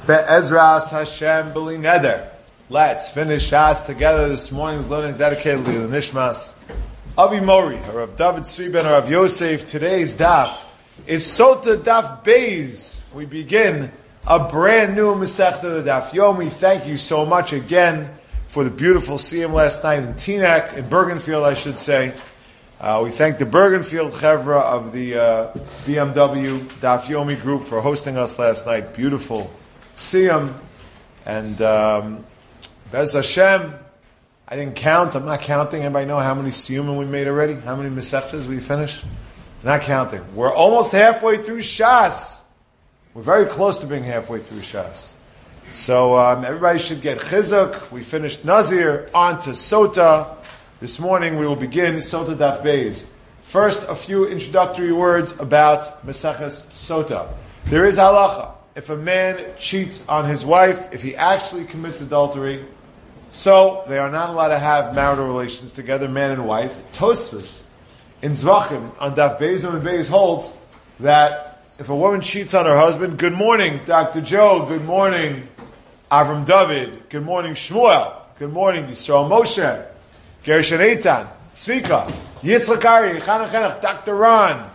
Be'ezras Hashem B'li Neder. Let's finish Shas together. This morning's learning is dedicated to the Nishmas Avi Mori, Rav David Tzvi ben Rav Yosef. Today's daf is Sota Daf Beis. We begin a brand new Masechta of the Daf Yomi. Thank you so much again for the beautiful siyum last night in Teaneck, in Bergenfield, I should say. We thank the Bergenfield Chevra of the BMW Daf Yomi group for hosting us last night. Beautiful siyum. And Bez Hashem, I didn't count. I'm not counting. Anybody know how many siyumim we made already? How many Masechtas we finished? Not counting. We're almost halfway through Shas. We're very close to being halfway through Shas. So everybody should get chizuk. We finished Nazir, on to Sota. This morning we will begin Sota Daf Beis. First, a few introductory words about Maseches Sota. There is halacha. If a man cheats on his wife, if he actually commits adultery, so they are not allowed to have marital relations together, man and wife. Tosfos in Zvachim on Daf Beis and Beis holds that if a woman cheats on her husband, good morning, Dr. Joe, good morning, Avram David, good morning, Shmuel, good morning, Yisrael Moshe, Gershon Eitan, Tzvika, Yitzchak Ari, Chana Chenach, Dr. Ron,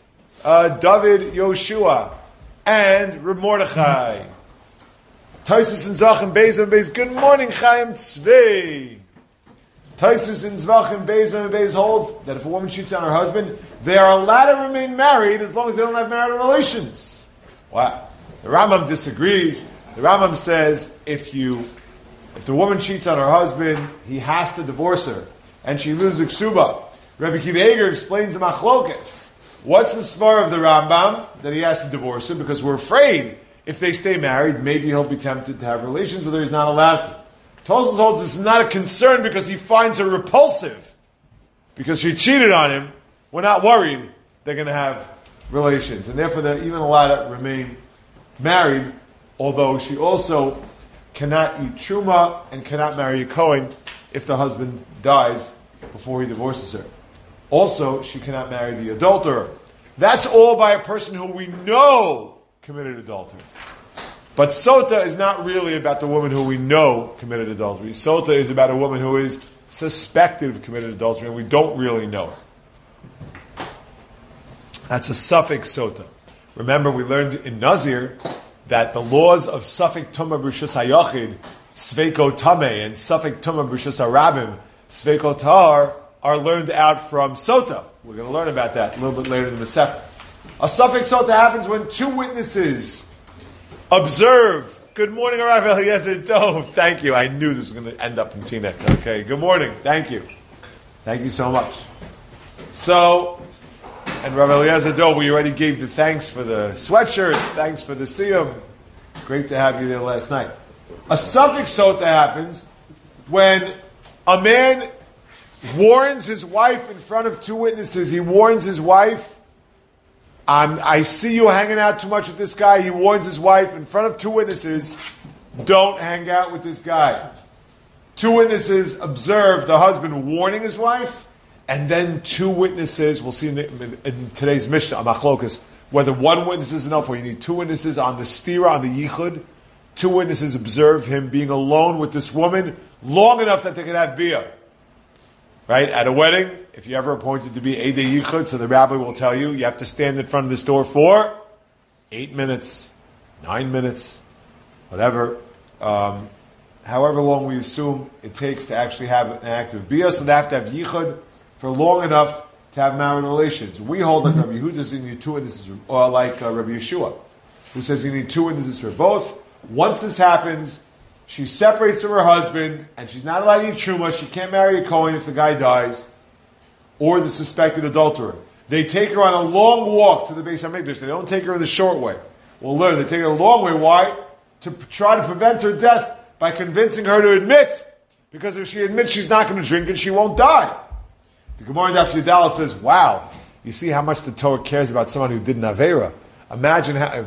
David Yoshua, and Reb Mordechai. Taisus in Zvachim Beis and Beis, good morning, Chaim Tzvei. Taisus in Zvachim Beis and Beis holds that if a woman cheats on her husband, they are allowed to remain married as long as they don't have marital relations. Wow. The Rambam disagrees. The Rambam says if the woman cheats on her husband, he has to divorce her, and she loses ksuba. Rabbi Kiva Eger explains the machlokes. What's the svar of the Rambam that he has to divorce her? Because we're afraid if they stay married, maybe he'll be tempted to have relations, or he's not allowed to. Tosfos holds this is not a concern because he finds her repulsive. Because she cheated on him, we're not worried they're going to have relations. And therefore they're even allowed to remain married, although she also cannot eat truma and cannot marry a Kohen if the husband dies before he divorces her. Also, she cannot marry the adulterer. That's all by a person who we know committed adultery. But Sota is not really about the woman who we know committed adultery. Sota is about a woman who is suspected of committed adultery and we don't really know her. That's a suffix Sota. Remember, we learned in Nazir that the laws of Safek Tumah B'Rishus HaYachid, Sveiko Tameh, and Safek Tumah B'Rishus HaRabim, Sveiko Tahar, are learned out from Sota. We're going to learn about that a little bit later in the Masechta. A suffix Sota happens when two witnesses observe. Good morning, Rav Eliezer Dov. Thank you. I knew this was going to end up in Teaneck. Okay, good morning. Thank you. Thank you so much. So, and Rav Eliezer Dov, we already gave the thanks for the sweatshirts. Thanks for the siyum. Great to have you there last night. A suffix Sota happens when a man warns his wife in front of two witnesses. He warns his wife, I see you hanging out too much with this guy. He warns his wife in front of two witnesses, don't hang out with this guy. Two witnesses observe the husband warning his wife, and then two witnesses, we'll see in today's Mishnah, Machlokas, whether one witness is enough or you need two witnesses on the stira, on the yichud. Two witnesses observe him being alone with this woman long enough that they can have bia. Right? At a wedding, if you're ever appointed to be Eidei Yichud, so the rabbi will tell you, you have to stand in front of this door for 8 minutes, 9 minutes, whatever. However long we assume it takes to actually have an act of bia, so they have to have Yichud for long enough to have marital relations. We hold like Rabbi Yehuda says you need two witnesses, or like Rabbi Yeshua, who says you need two witnesses for both. Once this happens, she separates from her husband, and she's not allowed to eat truma. She can't marry a Kohen if the guy dies, or the suspected adulterer. They take her on a long walk to the Beis HaMikdash. They don't take her the short way. We'll learn. They take her a long way. Why? To try to prevent her death by convincing her to admit. Because if she admits she's not going to drink and she won't die. The Gemara in Daf Yudalet says, wow, you see how much the Torah cares about someone who did an Aveira. Imagine how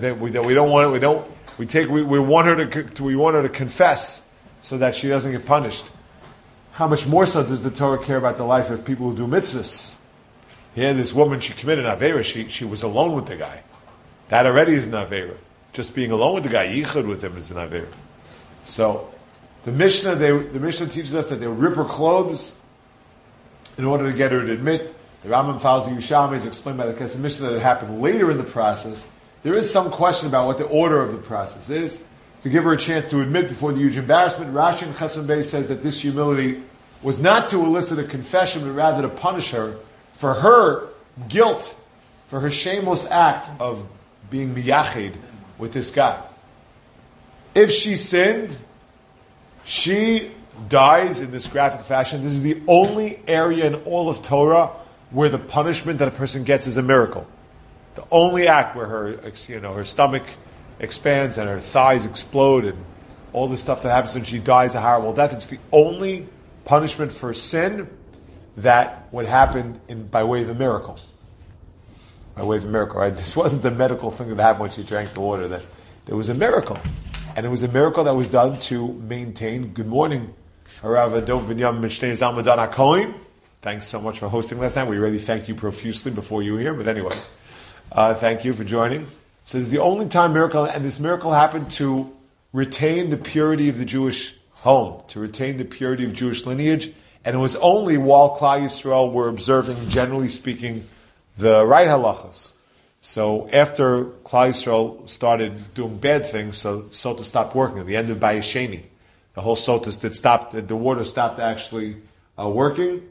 we want her to confess so that she doesn't get punished. How much more so does the Torah care about the life of people who do mitzvahs? Here, this woman, she committed an Aveira. She was alone with the guy. That already is an Aveira. just being alone with the guy, yichud with him is an aver. So the Mishnah teaches us that they would rip her clothes in order to get her to admit. The Rambam files the Yerushalmi is explained by the Kesef Mishnah that it happened later in the process. There is some question about what the order of the process is, to give her a chance to admit before the huge embarrassment. Rashi and Chesron Beis says that this humility was not to elicit a confession, but rather to punish her for her guilt, for her shameless act of being miyachid with this guy. If she sinned, she dies in this graphic fashion. This is the only area in all of Torah where the punishment that a person gets is a miracle. The only act where her stomach expands and her thighs explode and all the stuff that happens when she dies a horrible death. It's the only punishment for sin that would happen by way of a miracle. By way of a miracle, right? This wasn't the medical thing that happened when she drank the water. That there was a miracle. And it was a miracle that was done to maintain. Good morning, Harav Dov Binyamin Mishnei Zalmadan HaKohen. Thanks so much for hosting last night. We already thank you profusely before you were here. But anyway, thank you for joining. So it's the only time miracle, and this miracle happened to retain the purity of the Jewish home, to retain the purity of Jewish lineage. And it was only while Klal Yisrael were observing, generally speaking, the right halachas. So after Klal Yisrael started doing bad things, so Sota stopped working. At the end of Bayesheni, the whole Sotas did stop. The water stopped actually working.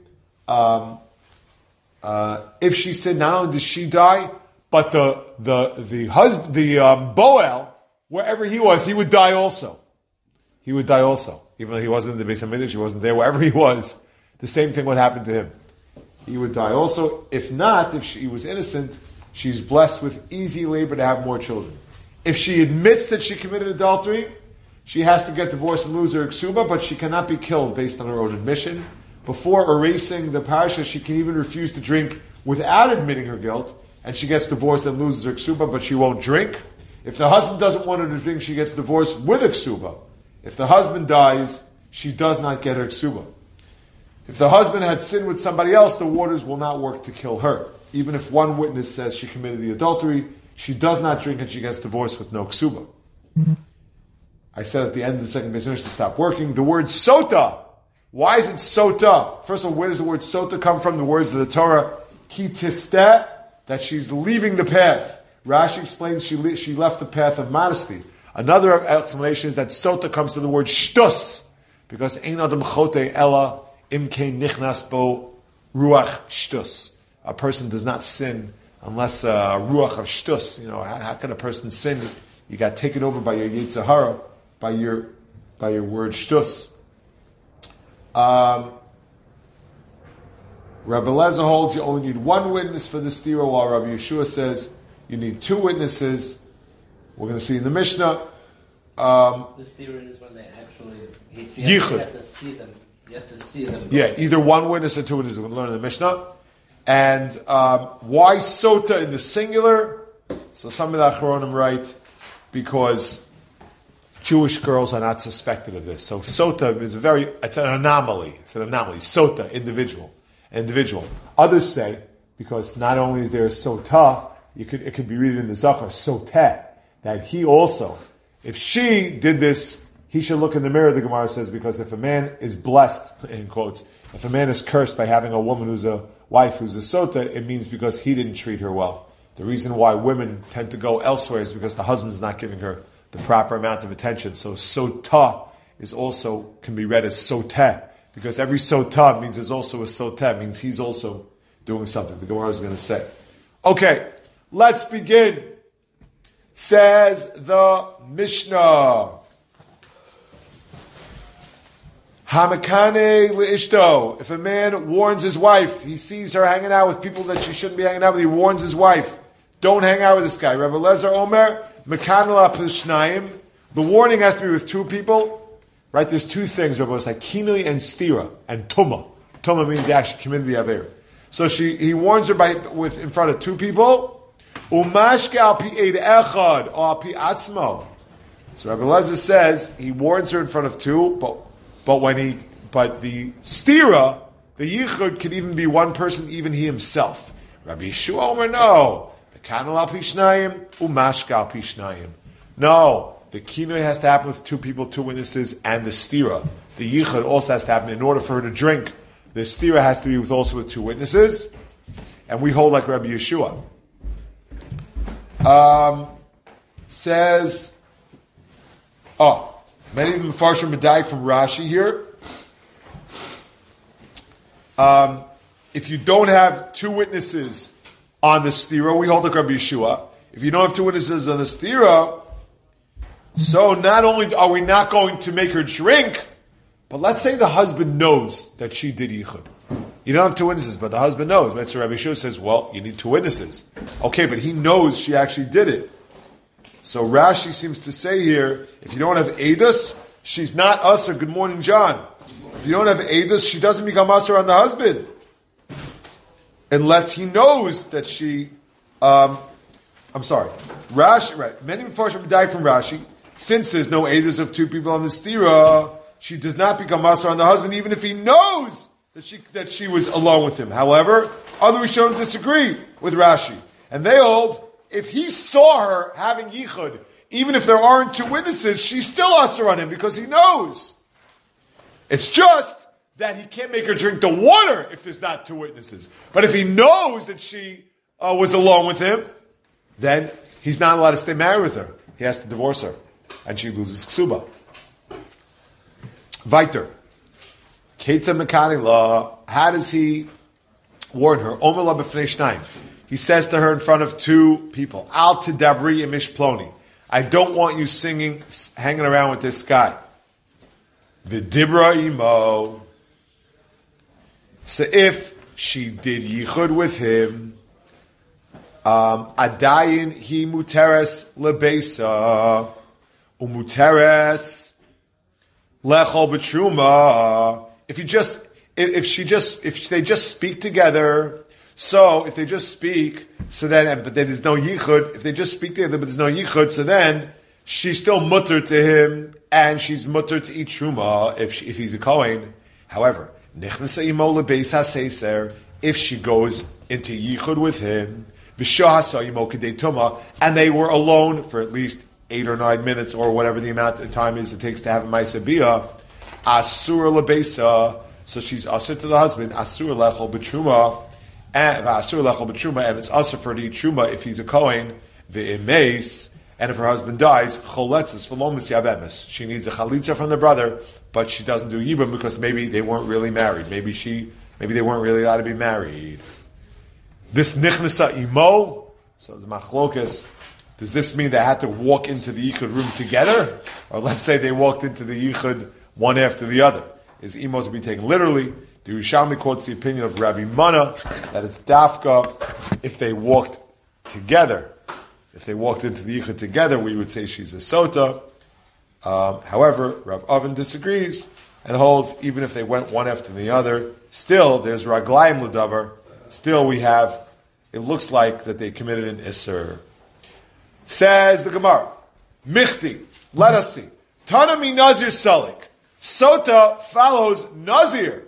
If she said, not only did she die, but the husband, Boel, wherever he was, he would die also. He would die also, even though he wasn't in the Beis Hamikdash, he wasn't there. Wherever he was, the same thing would happen to him. He would die also. If not, if she was innocent, she's blessed with easy labor to have more children. If she admits that she committed adultery, she has to get divorced and lose her ksuba, but she cannot be killed based on her own admission. Before erasing the parasha, she can even refuse to drink without admitting her guilt, and she gets divorced and loses her ksuba, but she won't drink. If the husband doesn't want her to drink, she gets divorced with a ksuba. If the husband dies, she does not get her ksuba. If the husband had sinned with somebody else, the waters will not work to kill her. Even if one witness says she committed the adultery, she does not drink and she gets divorced with no ksuba. I said at the end of the second Beis Hamikdash to stop working. The word sota. Why is it sota? First of all, where does the word sota come from? The words of the Torah, ki tisteh, that she's leaving the path. Rashi explains she left the path of modesty. Another explanation is that sota comes to the word shtus, because ein adam chote ella imkein nichnas bo ruach shtus. A person does not sin unless ruach of shtus. How can a person sin? You got taken over by your yetzer hara, by your word shtus. Rabbi Eliezer holds you only need one witness for the stira, while Rabbi Yeshua says you need two witnesses. We're going to see in the Mishnah. The stira is when they actually you have to see them. You have to see them. Yeah, either one witness or two witnesses. We're going to learn in the Mishnah. And why sota in the singular? So some of the Achronim write because Jewish girls are not suspected of this. So sota is it's an anomaly. It's an anomaly. Sota, individual. Others say, because not only is there a sota, it could be read in the Zachar, soteh, that he also, if she did this, he should look in the mirror, the Gemara says, because if a man is blessed, in quotes, if a man is cursed by having a woman who's a wife who's a sota, it means because he didn't treat her well. The reason why women tend to go elsewhere is because the husband's not giving her the proper amount of attention. So sota is also can be read as soteh, because every sota means there's also a soteh, means he's also doing something. The Gemara is going to say. Okay, let's begin. Says the Mishnah. Hamakane leishto. If a man warns his wife, he sees her hanging out with people that she shouldn't be hanging out with, he warns his wife, don't hang out with this guy. Rabbi Eliezer Omer, Mekanela Pishnayim. The warning has to be with two people. Right? There's two things, Rabbi, it's like kinui and stira and tuma. Tuma means he actually committed the aver. So he warns her in front of two people. Umashke al pi eid echad or al pi atzmo. So Rabbi Eliezer says he warns her in front of two, but the stira, the yichud, could even be one person, even he himself. Rabbi Yeshua Omer, no. Mekanel al pi shnayim, umashke al pi shnayim. No, the kinoi has to happen with two people, two witnesses, and the stira. The yichud also has to happen in order for her to drink. The stira has to be also with two witnesses, and we hold like Rabbi Yeshua. Says, many of the Mefarshim medayik from Rashi here. If you don't have two witnesses on the stira, we hold like Rabbi Yeshua. If you don't have two witnesses on the stira, so not only are we not going to make her drink, but let's say the husband knows that she did yichud. You don't have two witnesses, but the husband knows. Right? So Rabbi Yeshua says, well, you need two witnesses. Okay, but he knows she actually did it. So Rashi seems to say here, if you don't have Eidos, she's not usher. Good morning, John. If you don't have Eidos, she doesn't become usher on the husband. Unless he knows that she, Rashi, right. Many Mefarshim die from Rashi. Since there's no Eidos of two people on the stira, she does not become usher on the husband, even if he knows that she was alone with him. However, other Rishonim disagree with Rashi. And they hold, if he saw her having yichud, even if there aren't two witnesses, she's still usher on him because he knows. It's just that he can't make her drink the water if there's not two witnesses. But if he knows that she was alone with him, then he's not allowed to stay married with her. He has to divorce her. And she loses ksuba. Weiter. Ketzah Mekani law. How does he warn her? Omer la b'fnei shnayim. He says to her in front of two people, Al tidabri imish ploni. I don't want you singing, hanging around with this guy. V'dibra imo. So if she did yichud with him, adayin hi muteres lebeisa, umuteres lechol b'truma. If they just speak together. So if they just speak, but then there's no yichud. If they just speak together, but there's no yichud, so then she's still mutter to him, and she's mutter to eat truma if he's a kohen. However, nichnasa imo lebeis haseiser, if she goes into yichud with him, v'shahasa imo kedei tuma, and they were alone for at least 8 or 9 minutes, or whatever the amount of time is it takes to have a ma'aseh bia, asur lebeisa, so she's asur to the husband, asur lechol b'truma. And it's also for the truma if he's a kohen, ve'emes, and if her husband dies, choletzes v'lo misyabemes. She needs a chalitza from the brother, but she doesn't do yibum because maybe they weren't really married. Maybe they weren't really allowed to be married. This nichnasa imo, so the machlokas, does this mean they had to walk into the yichud room together? Or let's say they walked into the yichud one after the other. Is imo to be taken literally? The Yerushalmi quotes the opinion of Rabbi Mana that it's dafka if they walked together. If they walked into the yichud together, we would say she's a sota. However, Rav Oven disagrees and holds even if they went one after the other, still there's raglayim l'davar. Still we have, it looks like that they committed an isser. Says the Gemara, Michti, let us see. Tana mi Nazir Salik. Sota follows Nazir.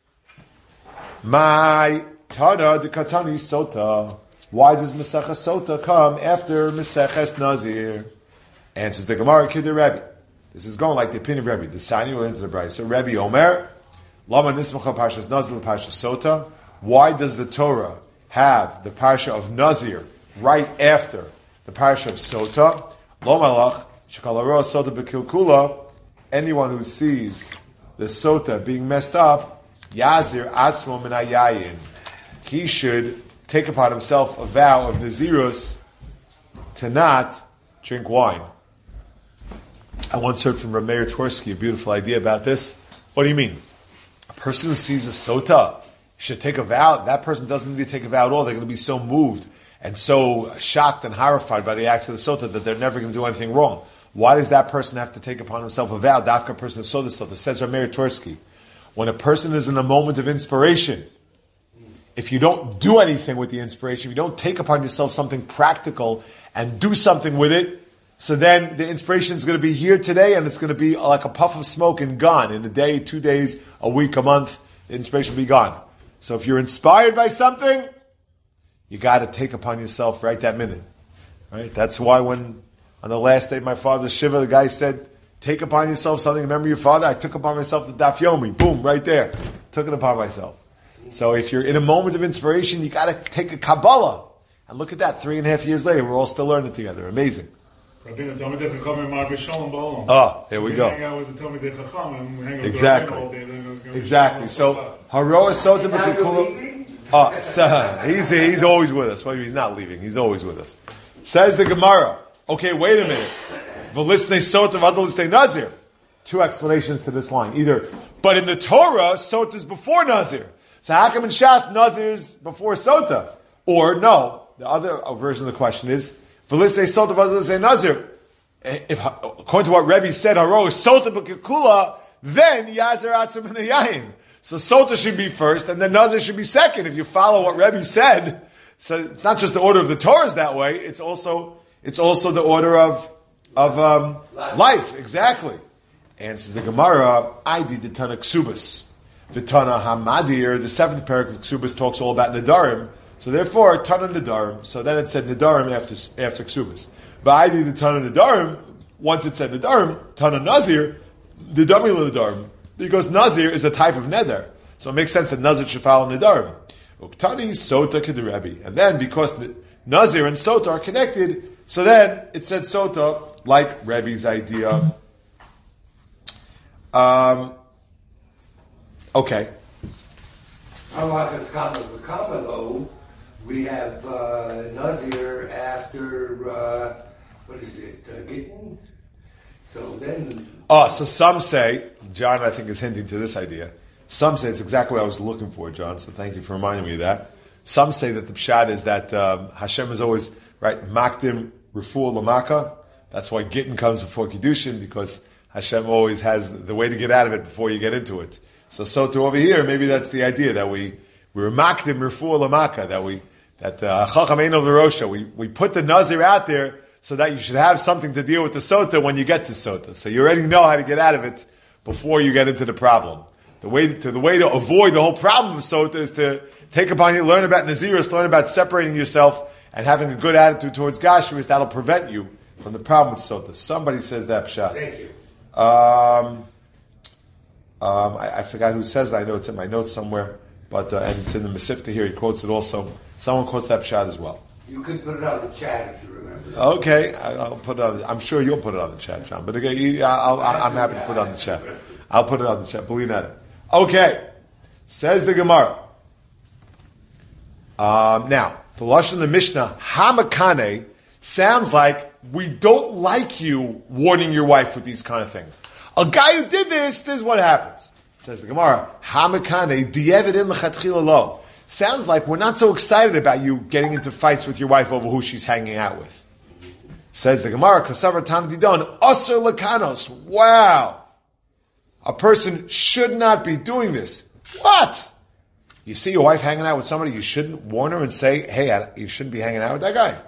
My Tana de Katani Sota. Why does Meseches Sota come after Meseches Nazir? Answers the Gemara, Kidder Rebbe. This is going like the opinion of Rebbe. The Sani will into the Bryce. So Rebbe Omer, Lama Nismacha Parshas Nazir Parshas Sota. Why does the Torah have the Parsha of Nazir right after the Parsha of Sota? Lo Malach Shekalarah Sota Bekilkula. Anyone who sees the Sota being messed up, Yazir Atzmo Minayayin. He should take upon himself a vow of Nazirus to not drink wine. I once heard from Rameir Tversky a beautiful idea about this. What do you mean? A person who sees a Sota should take a vow. That person doesn't need to take a vow at all. They're going to be so moved and so shocked and horrified by the acts of the Sota that they're never going to do anything wrong. Why does that person have to take upon himself a vow? Dafka person who saw the Sota. Says Rameir Tversky. When a person is in a moment of inspiration, if you don't do anything with the inspiration, if you don't take upon yourself something practical and do something with it, so then the inspiration is going to be here today and it's going to be like a puff of smoke and gone. In a day, 2 days, a week, a month, the inspiration will be gone. So if you're inspired by something, you got to take upon yourself right that minute. Right? That's why when On the last day of my father's Shiva, the guy said, take upon yourself something to remember your father. I took upon myself the Daf Yomi. Boom, right there. Took it upon myself. So if you're in a moment of inspiration, you got to take a Kabbalah. And look at that, 3.5 years later, we're all still learning together. Amazing. There we go. Hang out with the Talmidei Chacham and hang out exactly. all day. Exactly. So, Haroah Sota B'Kikula. He's always with us. Well, he's not leaving. He's always with us. Says the Gemara. Okay, wait a minute. V'lisnei Sota v'adalisnei Nazir. Two explanations to this line. Either, but in the Torah, Sota is before Nazir. So how come in Shas, Nazir is before Sota? Or no, the other version of the question is, V'lisnei Sota v'adalisnei Nazir. If, according to what Rebbe said, Haroah Sota B'Kikula, then Yazer Atzim and Yayin. So Sota should be first, and then Nazir should be second. If you follow what Rebbe said, so it's not just the order of the Torah is that way. It's also the order of life. Exactly. And says the Gemara, I did the Tana Ksubas, the Tana Hamadir. The 7th parak of Ksubas talks all about Nadarim. So therefore, Tana Nadarim. So then it said Nadarim after Ksubas. But I did the Tana Nadarim. Once it said Nadarim, Tana Nazir, the Damila Nadarim. Because Nazir is a type of neder. So it makes sense that Nazir should follow Nedarim. Uktani Sota K'Rebbe. And then because Nazir and Sota are connected, so then it said Sota, like Rebbe's idea. Okay. Unlike it's common for common though, we have Nazir after, what is it, Gittin? So then... So some say, John I think is hinting to this idea, some say it's exactly what I was looking for, John, so thank you for reminding me of that. Some say that the pshat is that Hashem is always, right, Makdim Refuah Lamaka, that's why Gittin comes before Kiddushin, because Hashem always has the way to get out of it before you get into it. So to over here, maybe that's the idea, that we're Makdim Refuah Lamaka, that Chacham Eino L'Rosha, we put the Nazir out there, so that you should have something to deal with the Sota when you get to Sota. So you already know how to get out of it before you get into the problem. The way to avoid the whole problem of Sota is to take upon you, learn about Nazirus, learn about separating yourself and having a good attitude towards Gashmis. That'll prevent you from the problem with Sota. Somebody says that pshat. Thank you. I forgot who says that. I know it's in my notes somewhere, but and it's in the Masifta here. He quotes it also. Someone quotes that pshat as well. You could put it on the chat if you remember. Okay, I'll put it on. I'm sure you'll put it on the chat, John. But again, I'm happy to put it on the chat. I'll put it on the chat. Believe that. Okay, says the Gemara. Now, the lashon of the Mishnah, Hamakane, sounds like we don't like you warning your wife with these kind of things. A guy who did this is what happens. Says the Gemara, Hamakane diyevidin l'chatchila lo. Sounds like we're not so excited about you getting into fights with your wife over who she's hanging out with. Says the Gemara, Kasavar Tanadidon, Asr Lakanos. Wow. A person should not be doing this. What? You see your wife hanging out with somebody, you shouldn't warn her and say, hey, you shouldn't be hanging out with that guy.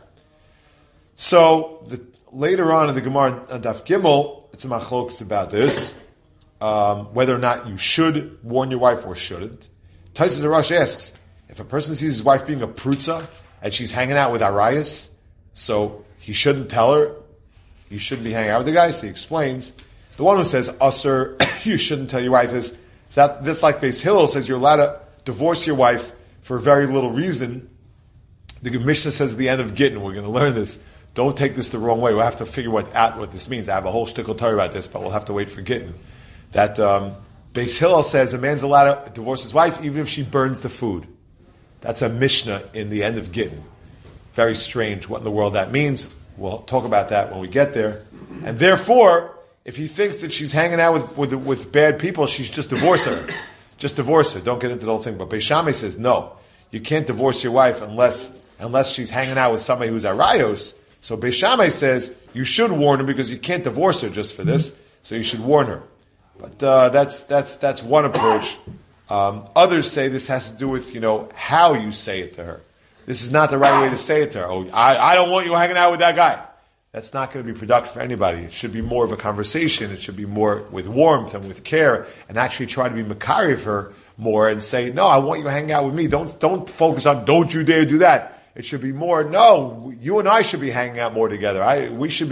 So, later on in the Gemara, Daf Gimel, it's a machlokas about this, whether or not you should warn your wife or shouldn't. Taisus Arash asks, if a person sees his wife being a prutza and she's hanging out with Arayas, so he shouldn't tell her, you shouldn't be hanging out with the guy. So he explains, the one who says, Usser, you shouldn't tell your wife this, this like Beis Hillel says you're allowed to divorce your wife for very little reason. The Mishnah says at the end of Gittin, we're going to learn this. Don't take this the wrong way. We'll have to figure what this means. I have a whole shtickle Torah about this, but we'll have to wait for Gittin. That Beis Hillel says a man's allowed to divorce his wife even if she burns the food. That's a Mishnah in the end of Gittin. Very strange what in the world that means. We'll talk about that when we get there. And therefore, if he thinks that she's hanging out with bad people, she's just divorce her. Just divorce her. Don't get into the whole thing. But Beis Shammai says, no, you can't divorce your wife unless she's hanging out with somebody who's arayos. So Beis Shammai says, you should warn her because you can't divorce her just for this, so you should warn her. But that's one approach. Others say this has to do with, how you say it to her. This is not the right way to say it to her. Oh, I don't want you hanging out with that guy. That's not going to be productive for anybody. It should be more of a conversation. It should be more with warmth and with care, and actually try to be makari of her more and say, no, I want you to hang out with me. Don't focus on, don't you dare do that. It should be more, no, you and I should be hanging out more together. We should be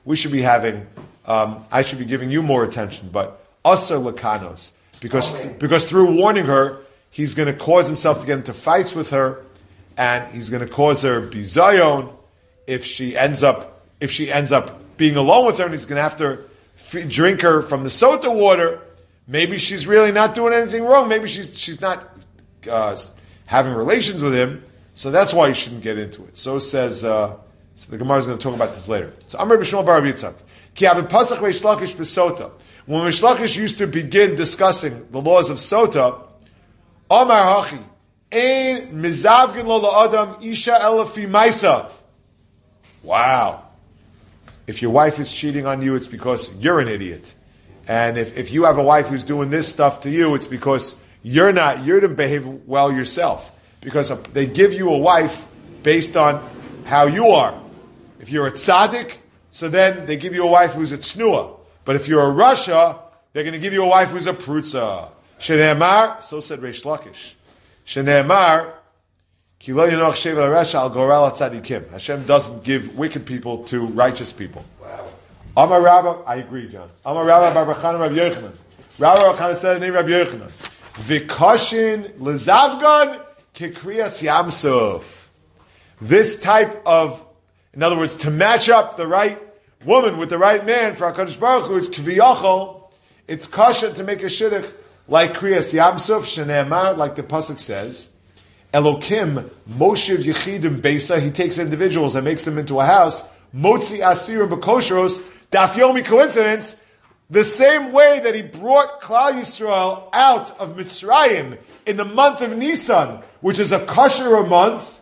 we should be having, I should be giving you more attention, but asar lakanos, because through warning her, he's going to cause himself to get into fights with her, and he's going to cause her bizayon if she ends up being alone with her, and he's going to have to drink her from the sota water. Maybe she's really not doing anything wrong. Maybe she's not having relations with him. So that's why you shouldn't get into it. So says, so the Gemara is going to talk about this later. So Amr B'Shmuel Bar Yitzchak. Ki avin pasach Reish Lakish b'sota. When Reish Lakish used to begin discussing the laws of sota, Amar Hachi, ein mizavgin lo la'adam isha elafi maisav. Wow. If your wife is cheating on you, it's because you're an idiot. And if you have a wife who's doing this stuff to you, it's because you didn't behave well yourself. Because they give you a wife based on how you are. If you're a tzaddik, so then they give you a wife who's a tznuah. But if you're a rasha, they're going to give you a wife who's a prutza. Shene'emar, so said Reish Lakish. Shene'emar, ki lo yinoch shevel rasha al gorel tzadikim. Hashem doesn't give wicked people to righteous people. Wow. Amar Rabba, I agree, John. Amar Rabba Bar Bachana Rav Yochanan. Rabba Bachana said the name Rav Yochanan. Vikashin lezavgan kikriyas yamsuf. This type of, in other words, to match up the right woman with the right man for HaKadosh Baruch Hu is kviyachol. It's kasha to make a shidduch like kriyas yamsuf, shene'emar, like the pasuk says. Elokim moshiv yechidim beisa. He takes individuals and makes them into a house. Motzi asirim b'koshros. Daf yomi, coincidence. The same way that he brought Klal Yisrael out of Mitzrayim in the month of Nisan, which is a kosher month,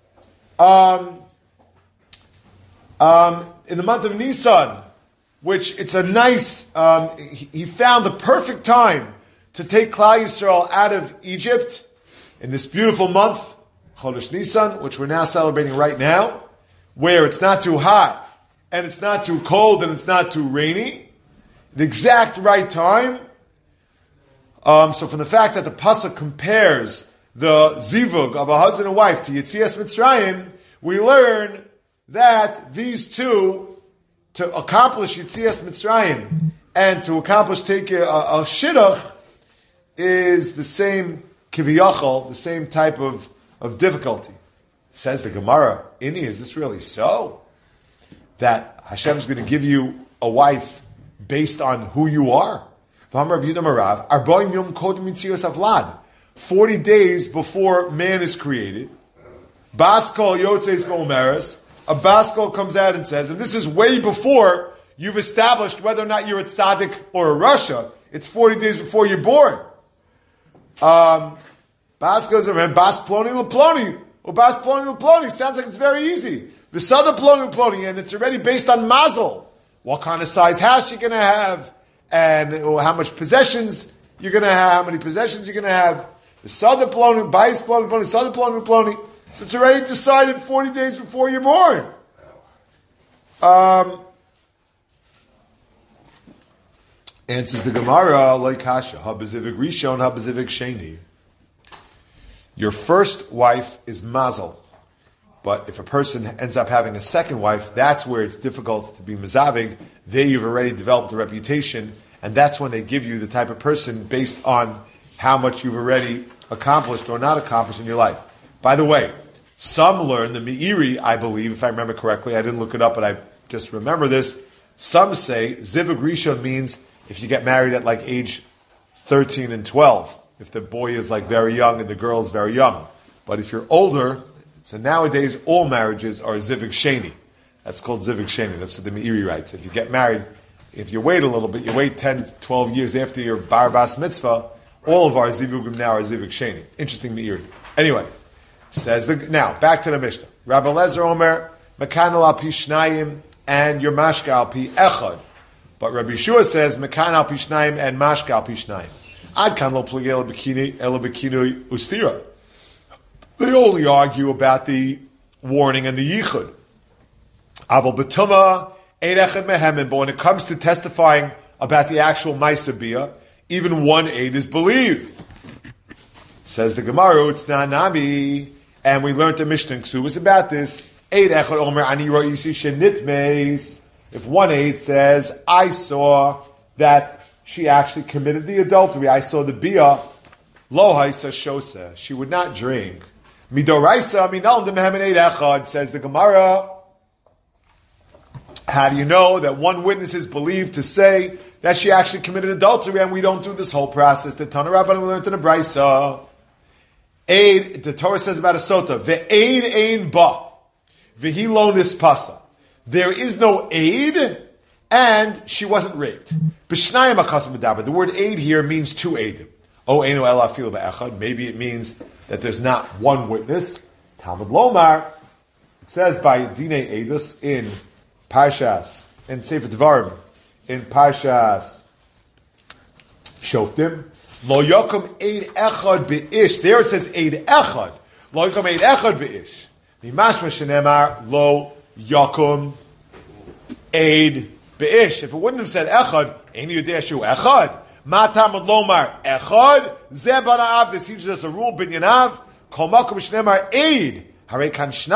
in the month of Nisan, which it's a nice, he found the perfect time to take Klal Yisrael out of Egypt in this beautiful month, Chodesh Nisan, which we're now celebrating right now, where it's not too hot, and it's not too cold, and it's not too rainy. The exact right time. So from the fact that the pasuk compares the zivug of a husband and wife to Yetzias Mitzrayim, we learn that these two, to accomplish Yetzias Mitzrayim and to accomplish take a shidduch, is the same kiviyachol, the same type of difficulty. Says the Gemara, Inni, is this really so? That Hashem's going to give you a wife based on who you are? 40 days before man is created, Baskol Yotzeis V'Omeres, a Baskol comes out and says, and this is way before you've established whether or not you're a tzaddik or a rasha. It's 40 days before you're born. Baskol and Bas Ploni L'Ploni, or Bas Ploni L'Ploni, sounds like it's very easy. V'Sada Ploni L'Ploni, and it's already based on mazel. What kind of size house you're going to have, and how much possessions you're going to have, how many possessions you're going to have. V'Sada Ploni, Bais Ploni Ploni, Sada Ploni Ploni. So it's already decided 40 days before you're born. Answers the Gemara, like Kasha, Habazivik Rishon, Habazivik Sheni. Your first wife is mazel. But if a person ends up having a second wife, that's where it's difficult to be mezavig. There you've already developed a reputation, and that's when they give you the type of person based on how much you've already accomplished or not accomplished in your life. By the way, some learn, the Meiri, I believe, if I remember correctly, I didn't look it up, but I just remember this. Some say Zivug Rishon means if you get married at like age 13 and 12, if the boy is like very young and the girl is very young. But if you're older, so nowadays all marriages are Zivug Sheni. That's called Zivug Sheni. That's what the Meiri writes. If you get married, if you wait a little bit, you wait 10, 12 years after your Bar Bas Mitzvah, all of our Zivugim now are Zivug Sheni. Interesting Meiri. Anyway, now, back to the Mishnah. Rabbi Lezer Omer, Mekanal al pi shnayim, and your mashka al pi echad. But Rabbi Yeshua says, Mekan al pi shnayim and mashka al pi shnayim. Ad kan lo pligi ela b'kinui ustira. They only argue about the warning and the yichud. Aval b'tuma ein echad mehemen. But when it comes to testifying about the actual ma'aseh, even one aid is believed. Says the Gemara, it's not nami. And we learned the Mishnah Ksu was about this. There's If one aid says, I saw that she actually committed the adultery, I saw the bia, lo haisa shosa, she would not drink. Midoraisa minal demehem eid echad, says the Gemara. How do you know that one witness is believed to say that she actually committed adultery, and we don't do this whole process? The Tana Rabbanan we learned in the Brisa. Aid, the Torah says about a sota, ve'aid ein ba, vehi lo nispasa. There is no aid, and she wasn't raped. B'shnayim akasim medaber. The word aid here means two aidim. Oh, einu ela afilu ba'echad. Maybe it means that there's not one witness. Talmud Lomar, it says by Dine Eidus in Parshas, in Sefer Devarim, in Parshas Shoftim, Lo Yokum Eid Echad Be'ish. There it says Eid Echad. Lo Yokum Eid Echad Be'ish. Mimashma Shenemar Lo Yokum Eid Be'ish. If it wouldn't have said Echad, Ein Yudeshu Echad. Matam Lomar Echad. Zeh Bana Av. This teaches us a rule, Binyanav. Kol Makom Shenemar Eid. Whenever it says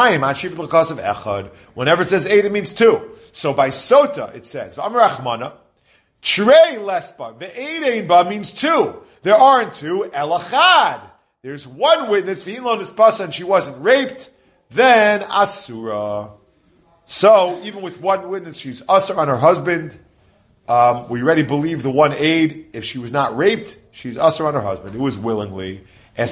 eight, it means two. So by sota, it says, Trey lesba, ve'ein means two. There aren't two, elachad. There's one witness, v'ilon ispasa, and she wasn't raped, then asura. So, even with one witness, she's asur on her husband. We already believe the one aid. If she was not raped, she's asur on her husband. It was willingly.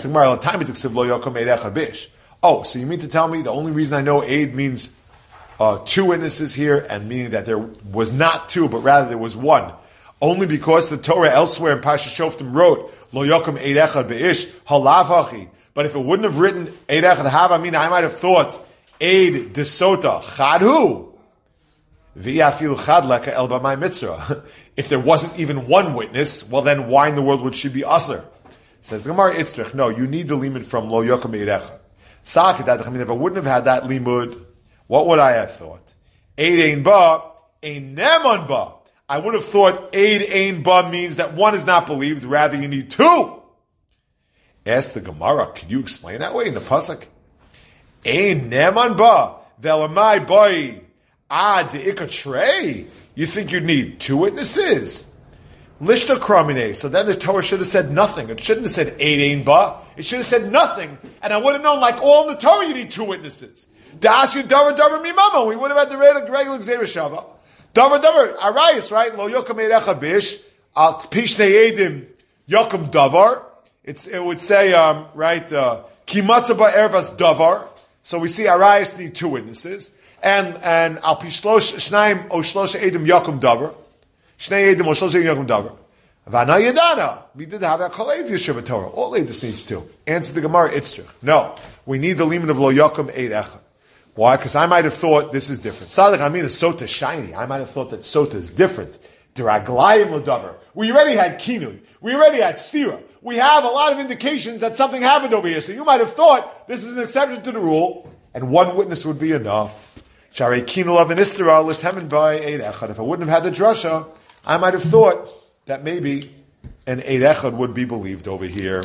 Oh, so you mean to tell me the only reason I know aid means two witnesses here, and meaning that there was not two, but rather there was one, only because the Torah elsewhere in Parshas Shoftim wrote Lo Yokum Eid Echad Be'ish Halav Hachi. But if it wouldn't have written Eid Echad Hav, I might have thought Eid Desota Chadhu V'Yafilu Chad Leka El B'May Mitzrah. If there wasn't even one witness, well then why in the world would she be Aser? Says the Gemara Itzrich. No, you need the limit from Lo Yokum Eid Echad. If I wouldn't have had that limud, what would I have thought? Eid ein ba, ein neman ba. I would have thought Eid ein ba means that one is not believed, rather you need two. Ask the Gemara, can you explain that way in the pasuk? Ein neman ba, ve'lamai boi ad ikatrei. You think you'd need two witnesses? Lishta kramine. So then the Torah should have said nothing. It shouldn't have said Eid ein ba. It should have said nothing. And I would have known, like all in the Torah, you need two witnesses. Da'asyu davar davar mimama. We would have had the regular Gzeira Shava. Davar davar. Arayis, right? Lo yokum eid echad bish. Pishnei edim yokum davar. It would say, right, ki matzah ba'ervas davar. So we see Arayis need two witnesses. And al pishlosh shnaim o shlosh edim yokum davar. Shnei edim o shlosh edim yokum davar. Vana yedana. We did have a kol eid yeshiva Torah. All eidus needs two. Answer the Gemara, Itzrich. No. We need the limit of lo yokum eid echad. Why? Because I might have thought this is different. Sadek Amin is sota shiny. I might have thought that sota is different. Deraglayim l'davar. We already had kinui. We already had stira. We have a lot of indications that something happened over here. So you might have thought this is an exception to the rule, and one witness would be enough. Sharei kinu lav and istira l'shemen by eid echad. If I wouldn't have had the drasha, I might have thought that maybe an eid echad would be believed over here.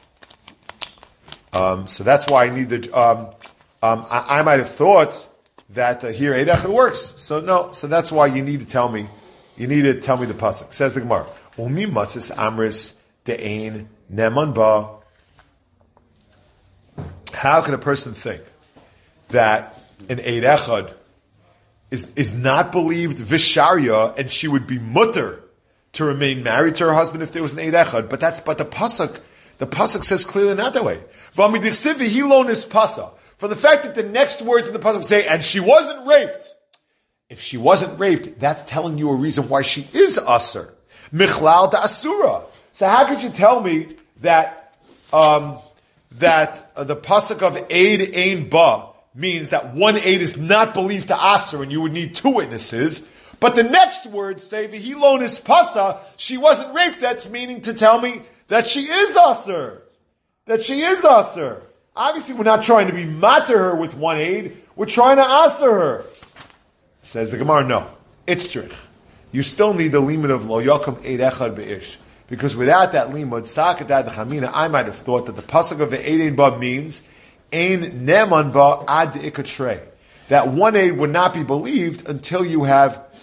So that's why I need the. I might have thought that here eid echad works. So no. So that's why you need to tell me. You need to tell me the pasuk. Says the Gemara. Umi matzis amris de'ein neman ba. How can a person think that an eid echad is not believed visharia, and she would be mutter to remain married to her husband if there was an eid echad? But the pasuk says clearly not that way. For the fact that the next words in the pasuk say, and she wasn't raped. If she wasn't raped, that's telling you a reason why she is aser. Michlal da asura. So how could you tell me that the pasuk of eid ein ba means that one aid is not believed to aser, and you would need two witnesses? But the next words say v'hilon is pasa. She wasn't raped. That's meaning to tell me that she is aser. That she is aser. Obviously, we're not trying to be matter her with one aid. We're trying to aser her. Says the Gemara, no. Itzrich. You still need the limit of lo yokum eid echad be'ish. Because without that limud, sakatad chamina, I might have thought that the pasuk of the eid ein ba means ein neman ba ad ikatrei. That one aid would not be believed until you have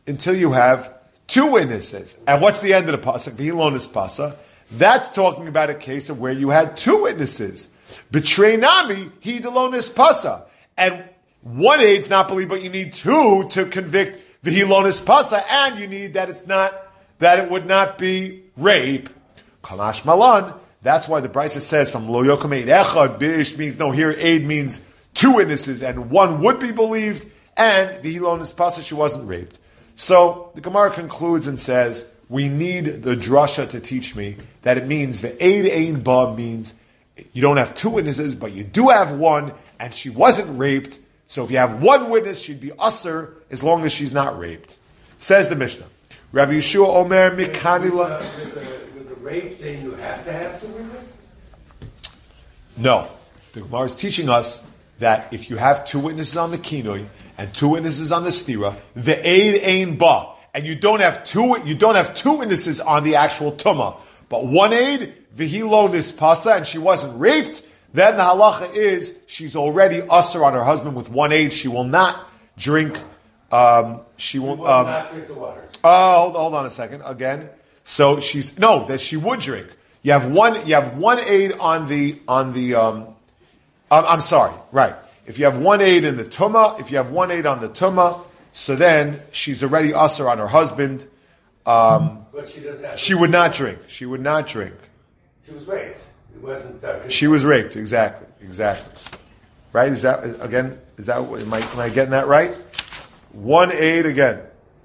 until you have two witnesses. And what's the end of the pasuk? V'hilonis pasa. That's talking about a case of where you had two witnesses. Betray nami, he delonis pasa. And one aid's not believed, but you need two to convict v'hilonis pasa, and you need that it would not be rape. Kamash malan. That's why the Brisa says from lo yokum eid echad bish means no. Here aid means two witnesses, and one would be believed, and v'hilonis pasa, she wasn't raped. So the Gemara concludes and says, we need the drasha to teach me that it means ve'eid ein ba means you don't have two witnesses, but you do have one, and she wasn't raped. So if you have one witness, she'd be usher as long as she's not raped. Says the Mishnah. Rabbi Yeshua Omer Mikanila. With the rape thing, you have to have two witnesses? No. The Gemara is teaching us that if you have two witnesses on the kinoi and two witnesses on the stira, ve'eid ein ba, and you don't have two witnesses on the actual tumah, but one aid, v'hilonis pasa, and she wasn't raped, then the halacha is she's already usher on her husband with one aid. She will not drink. She will not drink the water. Hold on a second. Again, so that she would drink. You have one aid on the. I'm sorry. Right. If you have one aid in the tumah, if you have one aid on the tumah, so then she's already usher on her husband. But she doesn't have. She would not drink. She would not drink. She was raped. It wasn't. She was raped. Exactly. Right? Is that am I getting that right? One aid again.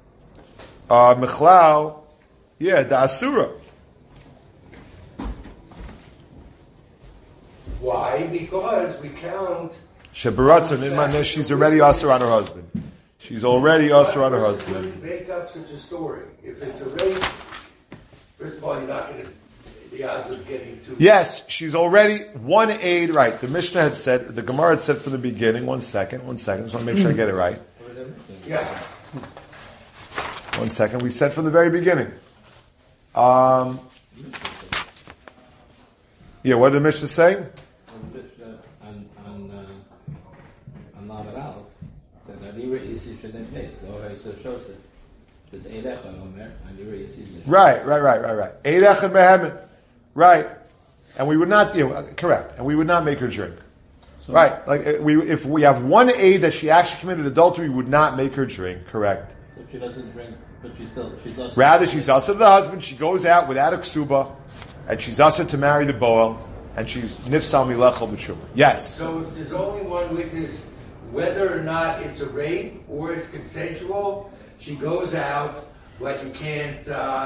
Michlal, yeah, the asura. Why? Because we count. Shebaratzon in Manesh, she's already usher on her husband. She's already usher on her husband. Wouldn't make up such a story. If it's a rape, first of all, you're not going to. The odds of getting two. Yes, she's already one aid. Right. The Mishnah had said, the Gemara had said from the beginning. One second. Just want to make sure I get it right. Yeah. 1 second. We said from the very beginning. Yeah. What did the Mishnah say? On Lamed Aleph, said Anira Isi Shenem Tes. Lo Ha'isa Shosef. There's Eid Echad Omer, Anira Isi. Right. Eid Echad Mehemet. Right. And we would not, correct. And we would not make her drink. So, right. Like if we have one aid that she actually committed adultery, we would not make her drink. Correct. So if she doesn't drink, but she's also. Rather, she's also the husband. She goes out without a ksuba, and she's also to marry the boel, and she's nifsal milechol b'shuma. Yes. So if there's only one witness, whether or not it's a rape or it's consensual, she goes out, but you can't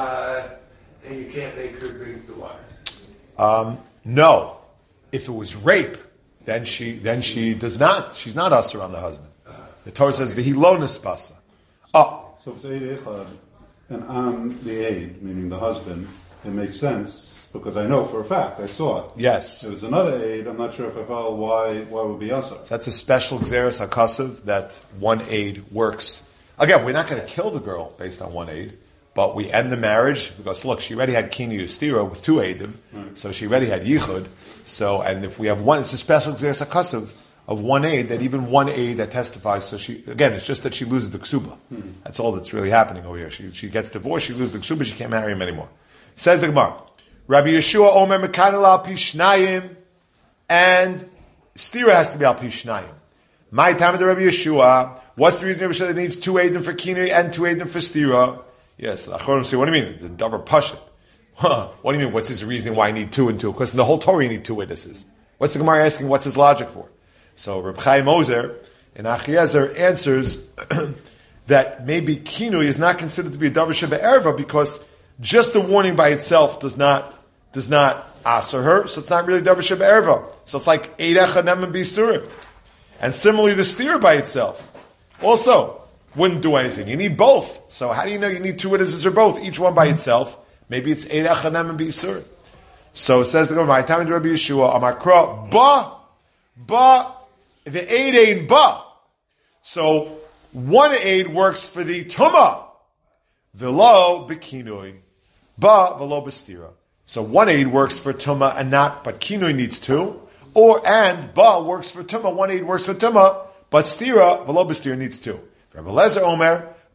make her drink the water. No. If it was rape, then she does not. She's not usher on the husband. The Torah says v'hilonis pasa. Oh. So if it's Eid Echad and on the aid, meaning the husband, it makes sense because I know for a fact, I saw it. Yes. If it's another aid, I'm not sure if I follow why would be Asa. So that's a special Xeris HaKasav that one aid works. Again, we're not going to kill the girl based on one aid, but we end the marriage because look, she already had Kini Ustira with two aidim, so she already had Yichud. So, and if we have one, it's a special Xeris HaKasav of one aid, that even one aid that testifies, so she, again, it's just that she loses the ksuba. That's all that's really happening over here. She gets divorced, she loses the ksuba, she can't marry him anymore. Says the Gemara, Rabbi Yeshua Omer Mekanel al Pishnayim, and stira has to be al Pishnayim. My time of the Rabbi Yeshua, what's the reason Rabbi Yeshua needs two aidim for kinui and two aidim for stira? Yes, the Achorim say, what do you mean? The davar pashut. What do you mean? What's his reasoning why I need two and two? Because in the whole Torah you need two witnesses. What's the Gemara asking? What's his logic for? So Reb Chaim Ozer in Achiezer answers that maybe kinui is not considered to be a davar sheba erva because just the warning by itself does not aser her, so it's not really davar sheba erva. So it's like eid echad nemen b'isurim. And similarly, the steer by itself also wouldn't do anything. You need both. So how do you know you need two witnesses or both? Each one by itself. Maybe it's eid echad nemen b'isurim. So it says the Gemara, "My time to Rabbi Yeshua, Amakra ba." The aid ain't ba. So one aid works for the tuma. Velo bekinui. Ba velo bestira. So one aid works for tuma and not, but kinui needs two. And ba works for tuma. One aid works for tuma, but stira, velo bestira needs two. Rabbi Lezer Omer,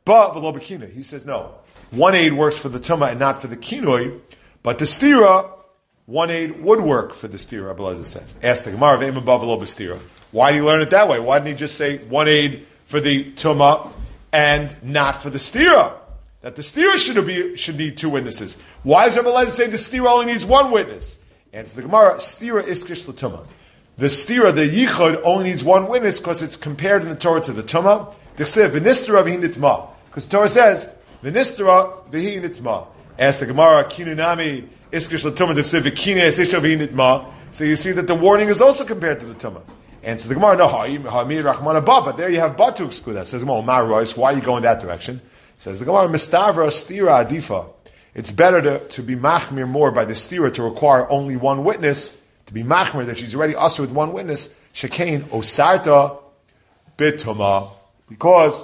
But v'lo b'kinoi. He says no. One aid works for the tumah and not for the kinoi, but the stira, one aid would work for the stira, Rabbi Elazar says. Ask the Gemara, v'ema ba v'lo b'stira. Why did he learn it that way? Why didn't he just say one aid for the tumah and not for the stira? That the stira should need two witnesses. Why does Rabbi Elazar say the stira only needs one witness? Answer the Gemara, stira iskish l'tumah. The stira, the yichud, only needs one witness because it's compared in the Torah to the tumah. D'chsev v'nistera v'hi nitma. Because the Torah says, v'nistera v'hi nitma. Ask the Gemara, kinunami iskish l'tumah, d'chsev v'kine esisha v'hi nitma. So you see that the warning is also compared to the tumah. Answer the Gemara, no, ha'mi rachman abba, but there you have ba to exclude that. Says the Gemara, why are you going that direction? Says the Gemara, mistavra stira adifa. It's better to be machmir more by the stira to require only one witness, to be machmir that she's already usher with one witness, shekain osarta bituma, because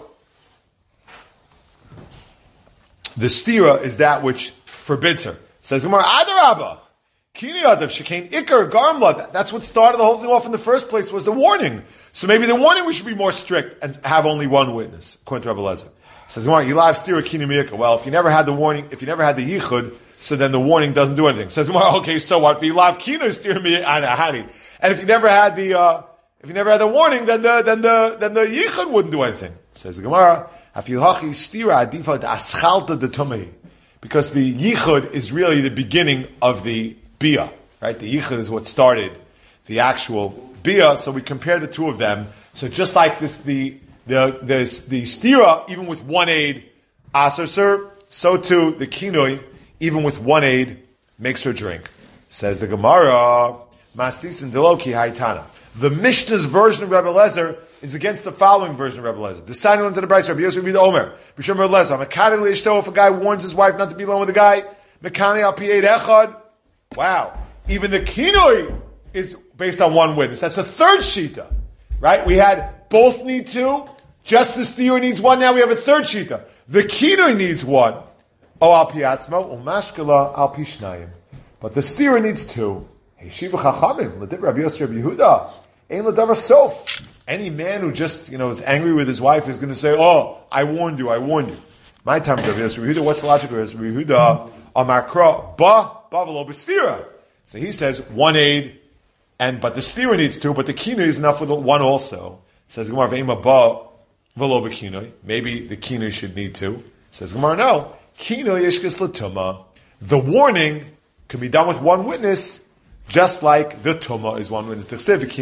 the stira is that which forbids her. Says the Gemara, adarabba, kini adav shekain ikar garmla. That's what started the whole thing off in the first place, was the warning. So maybe the warning we should be more strict and have only one witness, according to Rabbi Elazar. Says Gemara, Yilav stira kini miyaka. Well, if you never had the warning, if you never had the yichud, so then the warning doesn't do anything. Says Gemara, okay, so what? Yilav kina stira miyaka. And if you never had the warning, then the yichud wouldn't do anything. Says the Gemara, Afilhachi stira adifa aschalta de tumei, because the yichud is really the beginning of the bia, right? The yichud is what started the actual bia. So we compare the two of them. So just like this, the stira, even with one aid, aser sir, so too the kinoi, even with one aid, makes her drink. Says the Gemara, Mastis and Deloki Haitana. The Mishnah's version of Rebbe Lezer is against the following version of Rebbe Lezer. The sign into the Bryce, Rabbi Yosef Rabbi Omer, B'Shem Rebbe Lezer, Mekani L'Ishto, if a guy warns his wife not to be alone with a guy, Mekani Al Pi Eid Echad. Wow. Even the kinoi is based on one witness. That's the third shita. Right? We had both need two, just the stira needs one, now we have a third shita. The kinoi needs one. O al pi atzmo, umashkala al pi shnayim. But the stira needs two. Hey, Shiva Chachamim, l'div Rabbi Yosef Rabbi Yehuda, ein l'davar sof. Any man who just, is angry with his wife is going to say, oh, I warned you. My time, Rabbi Yosef Rabbi Yehuda, what's the logic of this? Rabbi Yehuda, amakra, v'lo b'stira. So he says, one aid, but the stira needs two, but the kinoi is enough for the one also. Says Gemara, ve'ima ba v'lo b'kinoi. Maybe the kinoi should need two. Says Gemara, no. Kinoi yishkis l'tumah. The warning can be done with one witness, just like the tumah is one witness.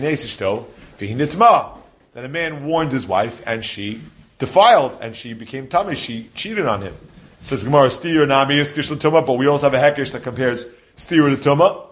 That a man warned his wife, and she defiled, and she became tummy. She cheated on him. Says Gemara, stira nami yishkis l'tumah, but we also have a hekesh that compares stira to tumah.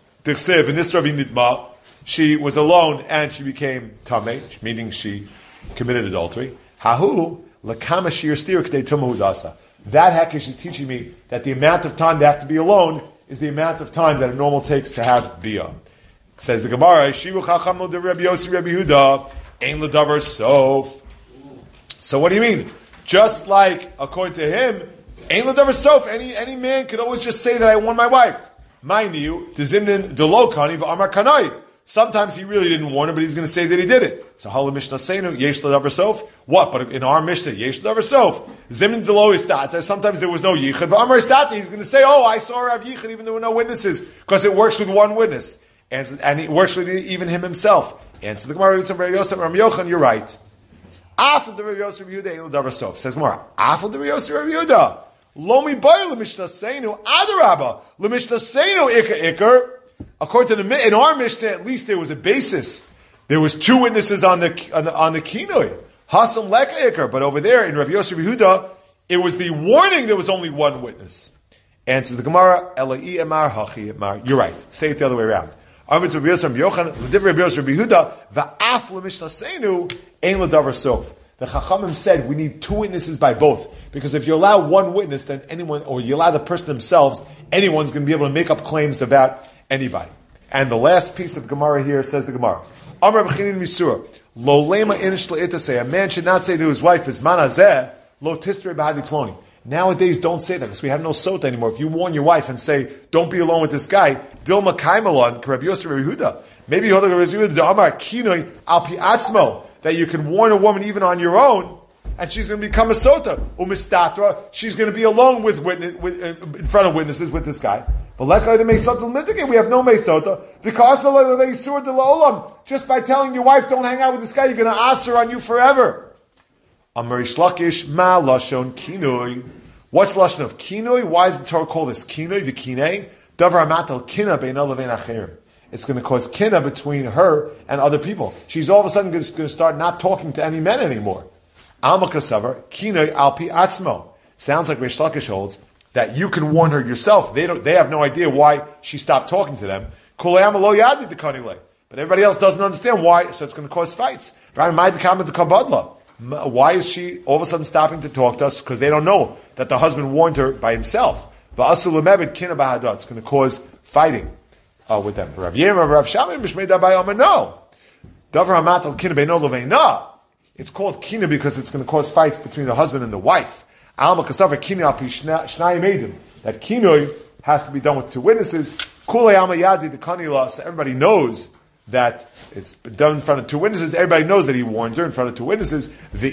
She was alone and she became tameh, meaning she committed adultery. Hahu lakama shir stira k'dei tumah udasa. That hekesh is teaching me that the amount of time they have to be alone is the amount of time that a normal takes to have bia. Says the Gemara, Shivu chacham lo de Rabbi Yossi Rabbi Yehuda ein l'davar sof. So what do you mean? Just like according to him, ein l'davar sof. Any man could always just say that I warned my wife. Mind you, dezimnin delokani v'amar kanai. Sometimes he really didn't warn her, but he's going to say that he did it. So Hala Mishnah Seinu, Yesh L'Davar Sof. What? But in our Mishnah, Yesh L'Davar Sof. Zimnin Delo Istata. Sometimes there was no Yichud. V'amar Istata, he's going to say, oh, I saw her have Yichud, even though there were no witnesses. Because it works with one witness. And it works with even him himself. Answer the Gemara, Rabbi Yosef, Rabbi Yochanan, you're right. Afal the Rabbi Yosef Rabbi Yehuda, Ein L'Davar Sof. Says Gemara, Afal the Rabbi Yosef Rabbi Yehuda. Lomi Bayer L'Mishnah Seinu, Adarabba. L'Mishnah Seinu, Ikar. According to in our Mishnah, at least there was a basis. There was two witnesses on the kinoi. Hasam leka ikar. But over there in Rabbi Yosef Yehuda, it was the warning. There was only one witness. Answers the Gemara, Elai emar hachi emar. You're right. Say it the other way around. Rabbi Yosef Yochanan, Rabbi Yosef Rabbi Yehuda, va'af l'mishnah seinu ein l'davar sof. The Chachamim said we need two witnesses by both, because if you allow one witness, then anyone, or you allow the person themselves, anyone's going to be able to make up claims about anybody. And the last piece of Gemara here says the Gemara, Amar b'chinin misura, lo lema inish le'ita say, a man should not say to his wife, is manazeh, lo tistre b'hadi ploni. Nowadays, don't say that, because we have no sota anymore. If you warn your wife and say, don't be alone with this guy, dilma kaimalon, Rabbi Yosef Rabbi Yehuda, maybe you hold Rabbi Yehuda, Amar kinoi al pi atzmo, that you can warn a woman even on your own, and she's going to become a sota. Umistatra, she's going to be alone with in front of witnesses with this guy. But we have no meisota. Just by telling your wife, don't hang out with this guy, you're going to ask her on you forever. Amarish Lakish, ma lashon kinoi. What's the lashon of kinoi? Why does the Torah call this kinoi? V'kinei davar amatal kina beina levein acherim. It's going to cause kina between her and other people. She's all of a sudden going to start not talking to any men anymore. Alma kasavar kinoi alpi atzmo. Sounds like Reish Lakish holds that you can warn her yourself. They have no idea why she stopped talking to them. But everybody else doesn't understand why, so it's going to cause fights. Why is she all of a sudden stopping to talk to us? Because they don't know that the husband warned her by himself. It's going to cause fighting with them. No. It's called kina because it's going to cause fights between the husband and the wife. That kinoi has to be done with two witnesses. So everybody knows that it's been done in front of two witnesses. Everybody knows that he warned her in front of two witnesses. But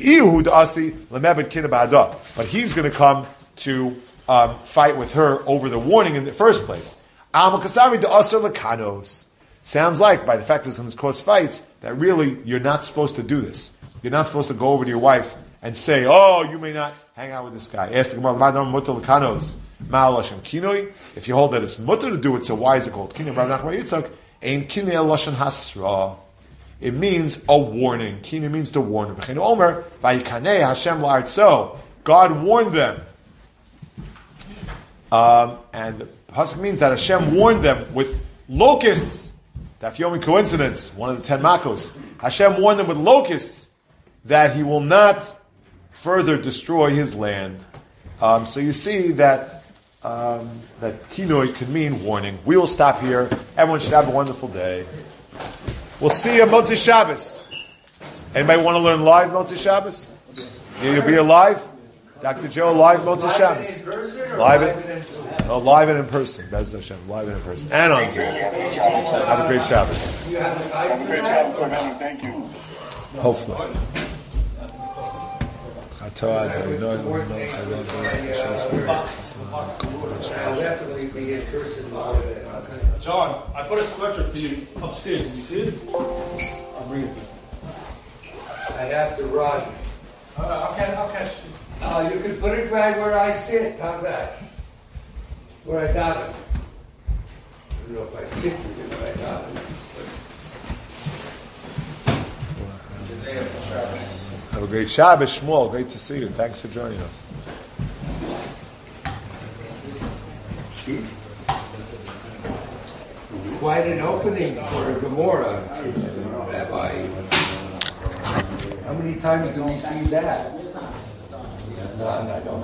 he's going to come to fight with her over the warning in the first place. Sounds like, by the fact that it's going to cause fights, that really you're not supposed to do this. You're not supposed to go over to your wife and say, oh, you may not hang out with this guy. Ask the Gemara, if you hold that it's mutter to do it, so why is it called kinoi? It means a warning. Kinoi means to warn them. God warned them. And the pasuk means that Hashem warned them with locusts. Dafyomi coincidence, one of the 10 makos. Hashem warned them with locusts that he will not further destroy his land. So you see that kinoi can mean warning. We will stop here. Everyone should have a wonderful day. We'll see you Motzei Shabbos. Anybody want to learn live Motzei Shabbos? You'll be alive? Dr. Joe, live Motzei Shabbos. Live and in person. That's Hashem. Live and in person. And on Zoom. Have a great Shabbos. Have a great Shabbos, man. Thank you. Hopefully. I'll definitely be interested in all of it. John, I put a sweatshirt for you upstairs. Did you see it? I'll bring it to you. I have to run. I'll catch you. You can put it right where I sit. How's that? Where I got it. I don't know if I sit with it, but I got it. Have a great Shabbos, Shmuel. Great to see you. Thanks for joining us. Quite an opening for a Gemara, Rabbi. How many times do we see that? None, I don't